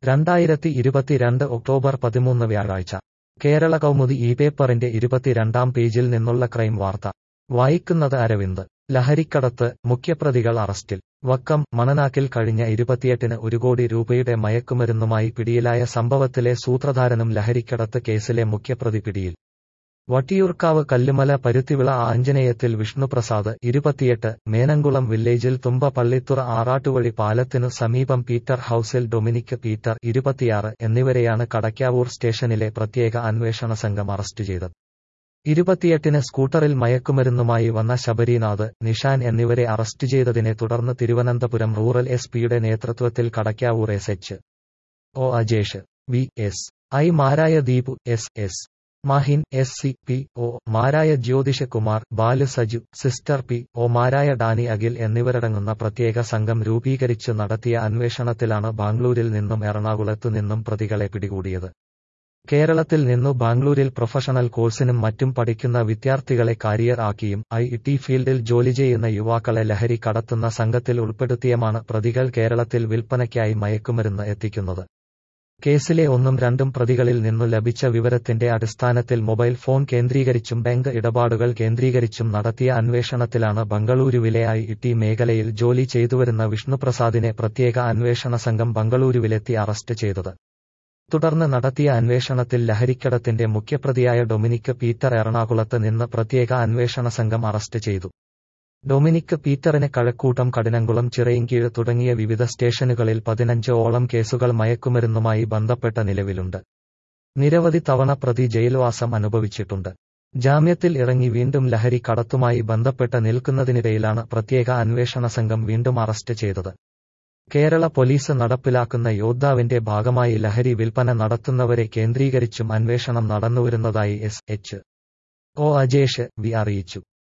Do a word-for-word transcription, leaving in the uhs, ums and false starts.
രണ്ടായിരത്തി ഇരുപത്തിരണ്ട് ഒക്ടോബർ പതിമൂന്ന് വ്യാഴാഴ്ച കേരള കൗമുദി ഈ പേപ്പറിന്റെ ഇരുപത്തിരണ്ടാം പേജിൽ നിന്നുള്ള ക്രൈം വാർത്ത വായിക്കുന്നത് അരവിന്ദ്. ലഹരിക്കടത്ത്, മുഖ്യപ്രതികൾ അറസ്റ്റിൽ. വക്കം മണനാക്കിൽ കഴിഞ്ഞ ഇരുപത്തിയെട്ടിന് ഒരു കോടി രൂപയുടെ മയക്കുമരുന്നുമായി പിടിയിലായ സംഭവത്തിലെ സൂത്രധാരനും ലഹരിക്കടത്ത് കേസിലെ മുഖ്യപ്രതി പിടിയിൽ. വട്ടിയൂർക്കാവ് കല്ലുമല പരുത്തിവിള ആഞ്ജനേയത്തിൽ വിഷ്ണുപ്രസാദ്, ഇരുപത്തിയെട്ട്, മേനംകുളം വില്ലേജിൽ തുമ്പ പള്ളിത്തുറ ആറാട്ടുവഴി പാലത്തിനു സമീപം പീറ്റർ ഹൌസിൽ ഡൊമിനിക് പീറ്റർ, ഇരുപത്തിയാറ്, എന്നിവരെയാണ് കടയ്ക്കാവൂർ സ്റ്റേഷനിലെ പ്രത്യേക അന്വേഷണ സംഘം അറസ്റ്റ് ചെയ്തത്. ഇരുപത്തിയെട്ടിന് സ്കൂട്ടറിൽ മയക്കുമരുന്നുമായി വന്ന ശബരിനാഥ്, നിഷാൻ എന്നിവരെ അറസ്റ്റ് ചെയ്തതിനെ തുടർന്ന് തിരുവനന്തപുരം റൂറൽ എസ് പിയുടെ നേതൃത്വത്തിൽ Kadakkavoor S H O Ajesh, V S I മാരായ Deepu, S S Mahin, S C P O മാരായ Jyothish Kumar, Balu Saju, sister P O മാരായ ഡാനി അഖിൽ എന്നിവരടങ്ങുന്ന പ്രത്യേക സംഘം രൂപീകരിച്ച് നടത്തിയ അന്വേഷണത്തിലാണ് ബാംഗ്ലൂരിൽ നിന്നും എറണാകുളത്തു നിന്നും പ്രതികളെ പിടികൂടിയത്. കേരളത്തിൽ നിന്നു ബാംഗ്ലൂരിൽ പ്രൊഫഷണൽ കോഴ്സിനും മറ്റും പഠിക്കുന്ന വിദ്യാർത്ഥികളെ കാരിയർ ആക്കിയും ഐ ടി ഫീൽഡിൽ ജോലി ചെയ്യുന്ന യുവാക്കളെ ലഹരി കടത്തുന്ന സംഘത്തിൽ ഉൾപ്പെടുത്തിയുമാണ് പ്രതികൾ കേരളത്തിൽ വിൽപ്പനയ്ക്കായി മയക്കുമരുന്ന് എത്തിക്കുന്നത്. കേസിലെ ഒന്നും രണ്ടും പ്രതികളിൽ നിന്നു ലഭിച്ച വിവരത്തിന്റെ അടിസ്ഥാനത്തിൽ മൊബൈൽ ഫോൺ കേന്ദ്രീകരിച്ചും ബാങ്ക് ഇടപാടുകൾ കേന്ദ്രീകരിച്ചും നടത്തിയ അന്വേഷണത്തിലാണ് ബംഗളൂരുവിലെ ഐ ടി മേഖലയിൽ ജോലി ചെയ്തുവരുന്ന വിഷ്ണുപ്രസാദിനെ പ്രത്യേക അന്വേഷണ സംഘം ബംഗളൂരുവിലെത്തി അറസ്റ്റ് ചെയ്തത്. തുടർന്ന് നടത്തിയ അന്വേഷണത്തിൽ ലഹരിക്കടത്തിന്റെ മുഖ്യപ്രതിയായ ഡൊമിനിക് പീറ്റർ എറണാകുളത്ത് നിന്ന് പ്രത്യേക അന്വേഷണ സംഘം അറസ്റ്റ് ചെയ്തു. ഡൊമിനിക് പീറ്ററിന് കഴക്കൂട്ടം, കഠിനംകുളം, ചിറയിൻകീഴ് തുടങ്ങിയ വിവിധ സ്റ്റേഷനുകളിൽ പതിനഞ്ച് ഓളം കേസുകൾ മയക്കുമരുന്നുമായി ബന്ധപ്പെട്ട നിലവിലുണ്ട്. നിരവധി തവണ പ്രതി ജയിൽവാസം അനുഭവിച്ചിട്ടുണ്ട്. ജാമ്യത്തിൽ ഇറങ്ങി വീണ്ടും ലഹരി കടത്തുമായി ബന്ധപ്പെട്ട് നിൽക്കുന്നതിനിടയിലാണ് പ്രത്യേക അന്വേഷണ സംഘം വീണ്ടും അറസ്റ്റ് ചെയ്തത്. കേരള പോലീസ് നടപ്പിലാക്കുന്ന യോദ്ധാവിന്റെ ഭാഗമായി ലഹരി വിൽപ്പന നടത്തുന്നവരെ കേന്ദ്രീകരിച്ചും അന്വേഷണം നടന്നുവരുന്നതായി S H O Ajesh, V അറിയിച്ചു.